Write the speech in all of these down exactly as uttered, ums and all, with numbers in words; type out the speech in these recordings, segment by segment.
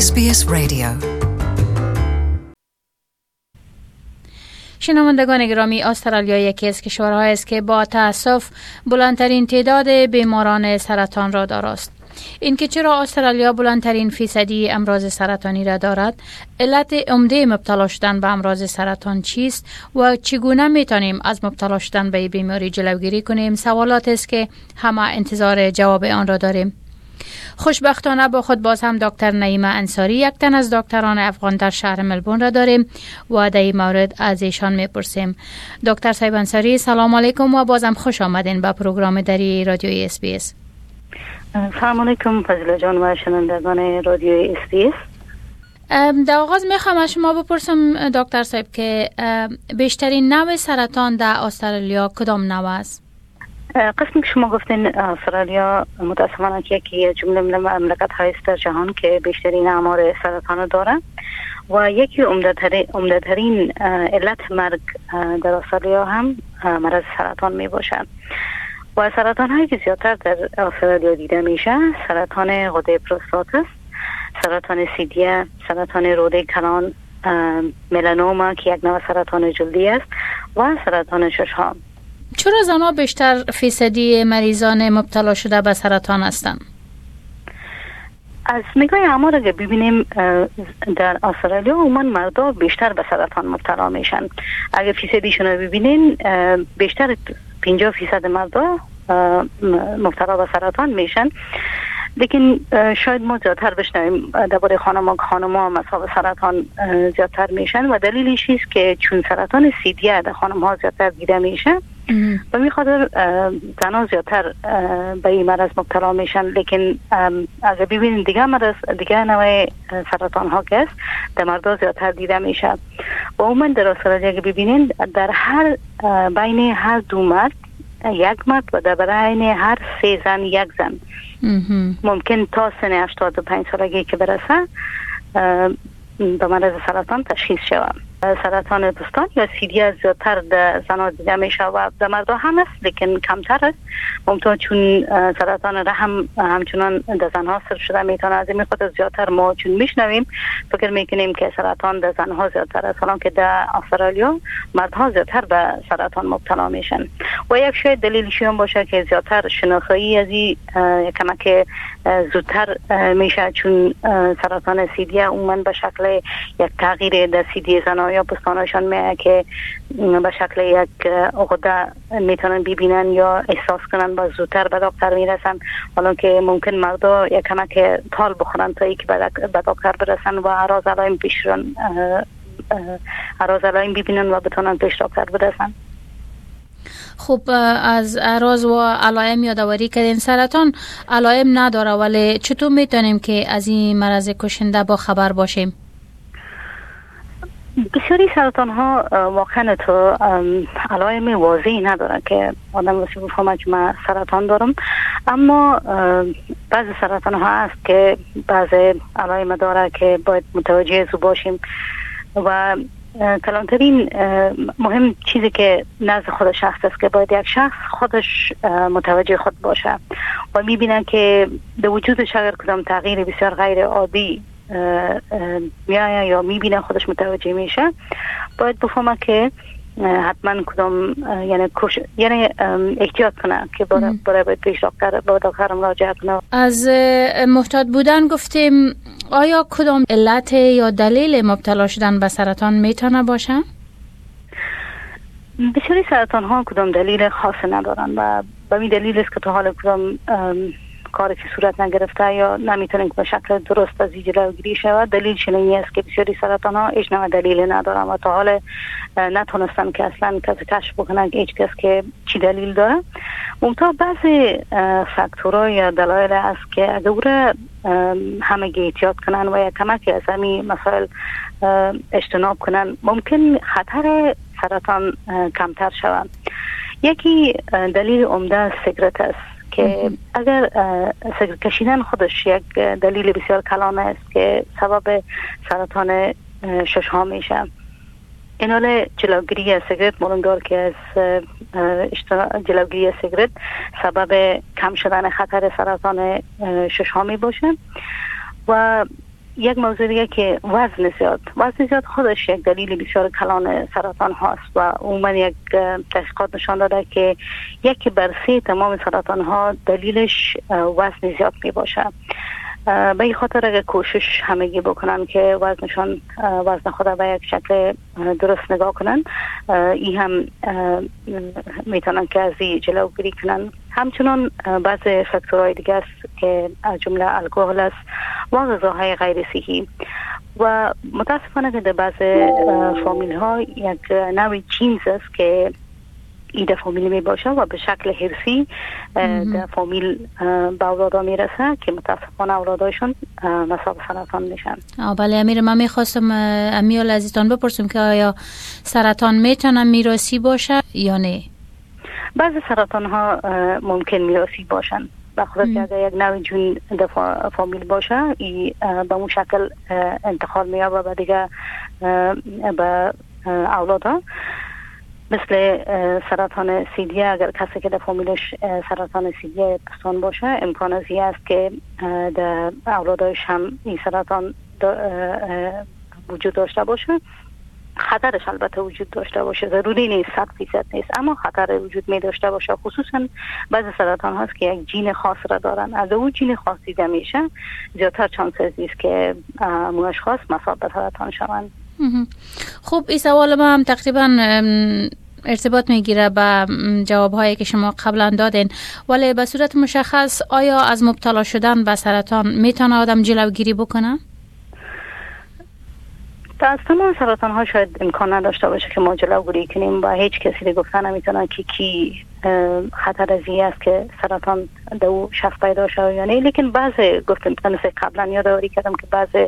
اس بی اس رادیو. شنوندگان گرامی، استرالیا یکی از کشورهایی است که با تأسف بلندترین تعداد بیماران سرطان را دارد. اینکه چرا استرالیا بلندترین فیصدی امراض سرطانی را دارد، علت عمده مبتلا شدن به امراض سرطان چیست و چگونه میتونیم از مبتلا شدن به این بیماری جلوگیری کنیم، سوالات است که همه انتظار جواب آن را داریم. خوشبختانه با خود باز هم دکتر نعیمه انصاری، یک تن از دکتران افغان در شهر ملبورن را داریم و در این مورد از ایشان میپرسیم. دکتر صاحب انصاری، سلام علیکم و بازم خوش آمدین به پروگرام دری رادیوی اس بی اس. سلام علیکم فضیله جان و شنوندگان رادیوی اس بی اس. در آغاز میخوام از شما بپرسم دکتر صاحب که بیشترین نوع سرطان در استرالیا کدام نوع است؟ قسمی که شما گفتین استرالیا متاسفانه یکی از جمله مملکت های است در جهان که بیشترین آمار سرطان داره و یکی عمده ترین علت مرگ در استرالیا هم مرض سرطان می باشد و سرطان هایی که زیادتر در استرالیا دیده میشه سرطان غده پروستات است، سرطان سیدیه، سرطان روده کلان، ملانوما که یک نوع سرطان جلدی است و سرطان ششم. چرا زنها بیشتر فیصدی مریضان مبتلا شده به سرطان هستند؟ از نگاه آمار اگه ببینیم در استرالیا عموما مردا بیشتر به سرطان مبتلا میشن. اگه فیصدیشون رو ببینین بیشتر پنجاه فیصد مردا مبتلا به سرطان میشن، لیکن شاید ما زیادتر بشنویم درباره خانم خانم‌ها مصاب سرطان زیادتر میشن و دلیلش است که چون سرطان سیدیه در خانم‌ها زیادتر دیده میشه و می خاطر زنان زیادتر به این مرض مبتلا میشن، لیکن اگر ببینید دیگه مرض دیگه نوع سرطان ها که است در مردا زیادتر دیده میشه و عموما در استرالیا اگر ببینید در هر بین هر دو مرد یک مرد و در بین هر سه زن یک زن ممکن تا سن هشتاد و پنج سالگی که برسه به مرض سرطان تشخیص شود. سرطان پستان یا سیدیه زیادتر در زنها دیده میشه و در مردا هم است لیکن کمتر است. ممکن چون سرطان رحم همچنان در زنها سر شده میتونه از این خاطر زیادتر ما چون میشنویم فکر میکنیم که سرطان در زنها زیادتر است، حالا که در استرالیا مردها زیادتر به سرطان مبتلا میشن و یک شاید دلیلش هم باشه که زیادتر شناسایی از این کمک زودتر میشه، چون سرطان سیدیه عموما به شکل یک تغییر در سیدی زنها یا پستانشان میاد که به شکل یک عقده میتونن ببینن یا احساس کنن و زودتر به دکتر میرسن، حالا که ممکن مردا یک کمک تال بخورن تا اینکه به دکتر برسن و اعراض علائم پیشرن اعراض علائم ببینن و بتونن پیش دکتر برسن. خب از اعراض و علائم یادآوری کردین. سرطان علائم نداره، ولی چطور میتونیم که از این مرض کشنده با خبر باشیم؟ بسیاری سرطان ها واقعا تو علائم واضحی نداره که آدم واسه بفهمه که من سرطان دارم، اما بعضی سرطان ها هست که بعضی علائم داره که باید متوجه از باشیم و کلانترین مهم چیزی که نزد خود شخص است که باید یک شخص خودش متوجه خود باشه و میبینه که در وجودش اگر کدام تغییر بسیار غیر عادی میایه یا میبینه خودش متوجه میشه، باید بفهمه که حتما کدام یعنی کش یعنی احتیاط کنه که برای برای باید پیش دکتر با دکتر مراجعه کنه. از محتاط بودن گفتیم، آیا کدام علت یا دلیل مبتلا شدن به سرطان میتونه باشه؟ بسیاری سرطان ها کدام دلیل خاص ندارن و به این دلیل است که تا حال کدام کاری که صورت نگرفته یا نمیتونن که به شکل درست از جلوگیری شود. دلیلش این است که بسیاری سرطان ها هیچ نوع دلیل ندارن و تا حال نتونستن که اصلا کسی کشف بکنن که هیچ کس که چی دلیل داره. منتها بعضی فاکتورها یا دلایل است که اگر همه احتیاط کنن و یا کمک از همین مسائل اجتناب کنن ممکن خطر سرطان کمتر شود. یکی دلیل عمده سیگارت است که اگر سیگارت کشیدن خودش یک دلیل بسیار کلان است که سبب سرطان ششم میشه. این حال جلوگیری از سیگارت مولندار که از جلوگیری از سیگارت سبب کم شدن خطر سرطان ششم می باشه و یک موضوع دیگه که وزن زیاد وزن زیاد خودش یک دلیل بسیار کلان سرطان هاست و عموما یک تحقیقات نشان داده که یک بر سه تمام سرطان ها دلیلش وزن زیاد می باشه. به این خاطر اگر کوشش همگی بکنن که وزنشان وزن خود به یک شکل درست نگاه کنن، این هم میتونن که از این جلوگیری کنن. همچنان بعض فاکتورهای دیگه است که از جمله الکل است و غذاهای غیر صحی و متاسفانه که در بعض فامیل ها یک نوع جینز است که این در فامیل می باشه و به شکل حرفی در فامیل به اولادا می رسه که متاسفانه اولادایشون مصاب سرطان میشن. بله امیر، من میخواستم امیال عزیزتان بپرسم که آیا سرطان میتونه میراثی باشه یا نه؟ بعضی سرطان ها ممکن میراثی باشن، به خصوص اگر یک نوع جون در فامیل باشه ای به اون شکل انتقال میابه به دیگه به اولادها. مثل سرطان سیدیه، اگر کسی که در فامیلش سرطان سیدیه پستان باشه امکان از این است که در اولادش هم این سرطان وجود داشته باشه. خطرش البته وجود داشته باشه، ضروری نیست، صد فیصد نیست، اما خطر وجود می داشته باشه. خصوصا بعضی سرطان هاست که یک جین خاص را دارن، اگر اون جین خاص دیده میشه زیادتر چانس است که مو اشخاص مصاب به سرطان شوند. خب این سوال ما هم تقریبا ارتباط میگیره به جوابهایی که شما قبلا دادین، ولی به صورت مشخص آیا از مبتلا شدن به سرطان میتونه آدم جلوگیری بکنه؟ از تمام سرطان ها شاید امکان نداشته باشه که ما جلوگیری کنیم و هیچ کسی دیگه گفتن نمیتونه که کی خطر از این است که سرطان در او شخص پیدا شده یا نه. لیکن بعضی گفتم مثل قبلا یادآوری کردم که بعضی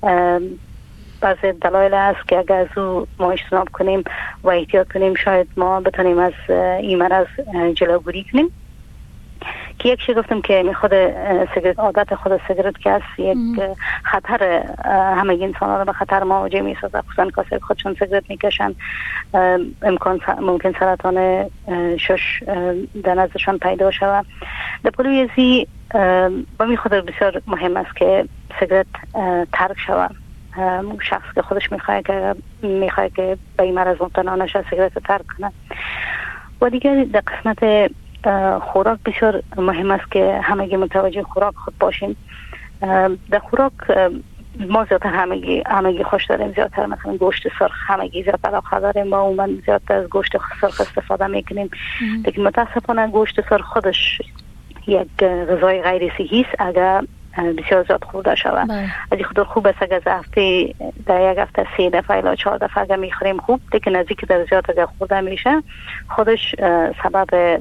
بعضی دلایل است که اگر از او ما اجتناب کنیم و احتیاط کنیم شاید ما بتونیم از این مرض جلوگیری کنیم. که یک چیز گفتم که می خود سیگرت، عادت خود سیگرت که است یک خطر همه انسان ها رو به خطر مواجه می سازه، خصوصا کسی که خودشون سیگرت میکشن امکان ممکن سرطان شش در نزدشان پیدا شود. در پلوی ازی با می خود بسیار مهم است که سیگرت ترک شود. شخص که خودش میخواد که میخواد که به این مرض مبتلا نشه سیگرت ترک کنه. و دیگه در قسمت خوراک بسیار مهم است که همگی متوجه خوراک خود باشیم. در خوراک ما زیادتر همگی همگی خوش داریم، زیادتر مثلا گوشت سرخ همگی زیادتر علاقه داریم و عموما زیادتر از گوشت سرخ استفاده میکنیم. لیکن متاسفانه گوشت سرخ خودش یک غذای غیر صحی است اگر بسیار زیاد خورده شود. از این خاطر خوب است اگر هفته در یک هفته سه دفعه الا چهار دفعه اگر میخوریم خوب، لیکن از اینکه در زیاد اگر خورده میشه خودش سبب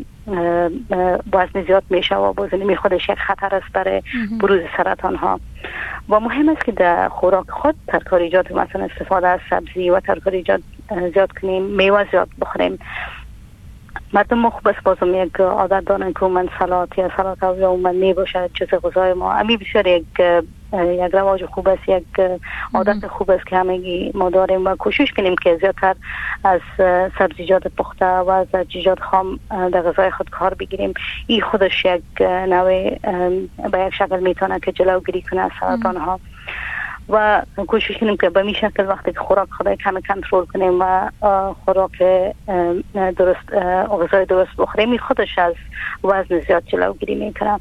وزن زیاد میشه و بازنمی خودش یک خطر است برای بروز سرطان ها. و مهم است که در خوراک خود ترکاریجات مثلا استفاده از سبزی و ترکاریجات زیاد کنیم، میوه زیاد بخوریم. مردم ما خوب است بازم یک عادت دارن که من سلات یا سلات یا من می باشه چیز غذای ما امی بسیار یک یک رواج خوب است، یک عادت خوب است که همگی ما داریم و کوشش کنیم که زیادتر از سبزیجات پخته و از سبزیجات خام در غذای خود کار بگیریم. این خودش یک نوع به یک شکل میتونه که جلوگیری کنه از سرطان ها. و کوشش کنیم که به می شکل وقتی که خوراک خودای کمی کنترل کنیم و خوراک درست غذای درست بخوریم این خودش از وزن زیاد جلوگیری میکنه.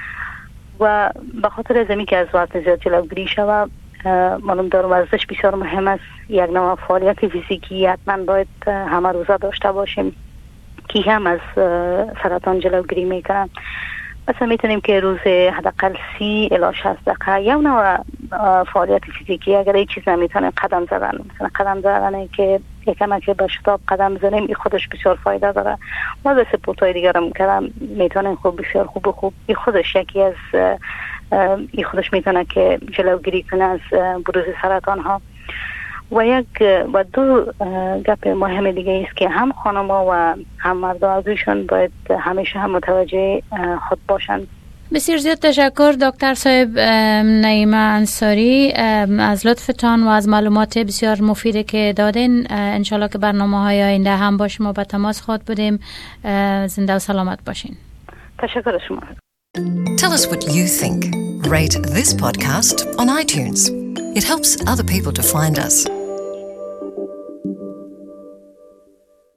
و به خاطر از که از وزن زیاد جلوگیری شود معلوم دارم ورزش بسیار مهم است. یک نوع فعالیت فیزیکی حتما باید همه روزه داشته باشیم که هم از سرطان جلوگیری میکنه. مثلا میتونیم که روز حداقل سی الی شصت دقیقه یا نوع فعالیت فیزیکی، اگر این چیز نمیتونیم قدم زدن، مثلا قدم زدن که یکم که به شتاب قدم بزنیم این خودش بسیار فایده داره. و به سپورت‌های دیگر هم که میتونیم خوب بسیار خوب و خوب این خودش یکی از این خودش میتونه که جلوگیری کنه از بروز سرطان ها. و یک و دو گپ مهم دیگه است که هم خانم‌ها و هم مردا ازشون باید همیشه هم متوجه خود باشند. بسیار زیاد تشکر دکتر صاحب نعیمه انصاری از لطفتان و از معلومات بسیار مفیدی که دادین. انشالله که برنامه‌های آینده هم با شما به تماس خواهد بودیم. زنده و سلامت باشین. تشکر شما. Tell us what you think. Rate this podcast on iTunes. It helps other people to find us.